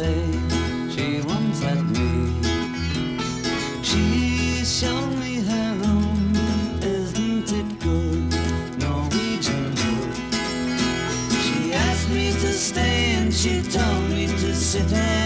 say she won't let me. She showed me her room, isn't it good? Norwegian wood. She asked me to stay and she told me to sit and